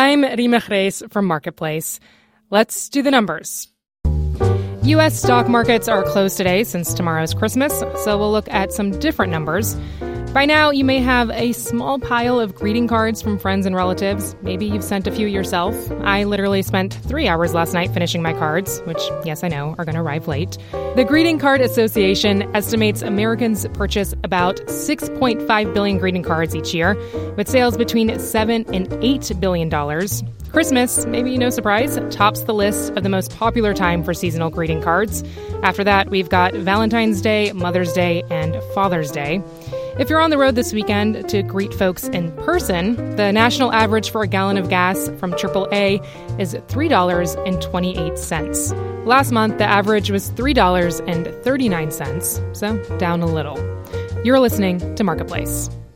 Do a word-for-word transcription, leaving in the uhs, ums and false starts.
I'm Rima Reis from Marketplace. Let's do the numbers. U S stock markets are closed today since tomorrow's Christmas, so we'll look at some different numbers. By now, you may have a small pile of greeting cards from friends and relatives. Maybe you've sent a few yourself. I literally spent three hours last night finishing my cards, which, yes, I know, are going to arrive late. The Greeting Card Association estimates Americans purchase about six point five billion greeting cards each year, with sales between seven and eight billion dollars. Christmas, maybe no surprise, tops the list of the most popular time for seasonal greeting cards. After that, we've got Valentine's Day, Mother's Day, and Father's Day. If you're on the road this weekend to greet folks in person, the national average for a gallon of gas from triple A is three dollars and twenty-eight cents. Last month, the average was three dollars and thirty-nine cents, so down a little. You're listening to Marketplace.